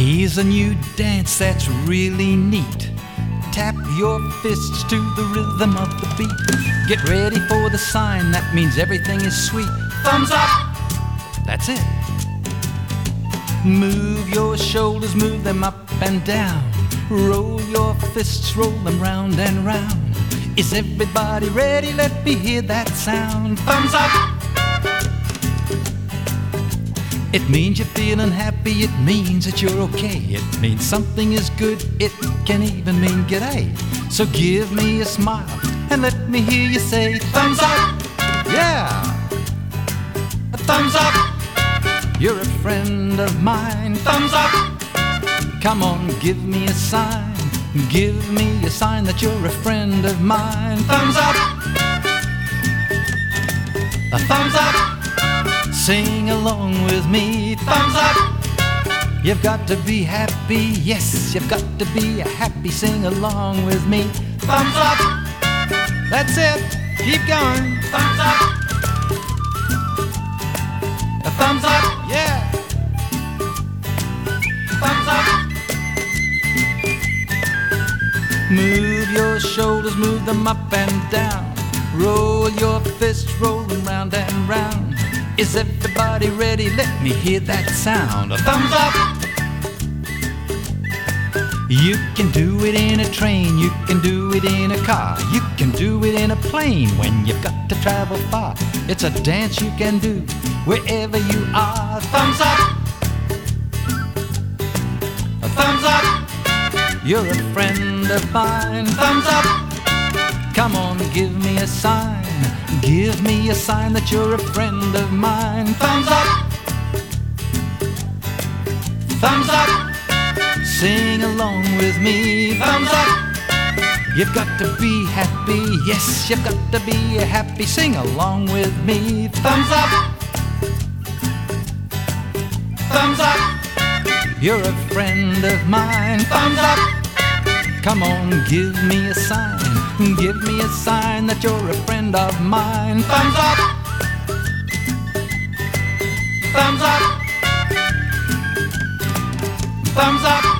Here's a new dance that's really neat. Tap your fists to the rhythm of the beat. Get ready for the sign, that means everything is sweet. Thumbs up! That's it. Move your shoulders, move them up and down. Roll your fists, roll them round and round. Is everybody ready? Let me hear that sound. Thumbs up! It means you're feeling happy, it means that you're okay. It means something is good, it can even mean g'day. So give me a smile and let me hear you say, thumbs up! Yeah! A thumbs up! You're a friend of mine. Thumbs up! Come on, give me a sign. Give me a sign that you're a friend of mine. Thumbs up! A thumbs up! Sing along with me. Thumbs up! You've got to be happy. Yes, you've got to be happy. Sing along with me. Thumbs up! That's it. Keep going. Thumbs up! A thumbs up! Yeah! Thumbs up! Move your shoulders, move them up and down. Roll your fists, roll them round and round. Is everybody ready? Let me hear that sound. A thumbs up! You can do it in a train, you can do it in a car, you can do it in a plane when you've got to travel far. It's a dance you can do wherever you are. Thumbs up! A thumbs up! You're a friend of mine. Thumbs up! Come on, give me a sign. Give me a sign that you're a friend of mine. Thumbs up! Thumbs up! Sing along with me. Thumbs up! You've got to be happy. Yes, you've got to be happy. Sing along with me. Thumbs up! Thumbs up! You're a friend of mine. Thumbs up! Come on, give me a sign. Give me a sign that you're a friend of mine. Thumbs up! Thumbs up! Thumbs up!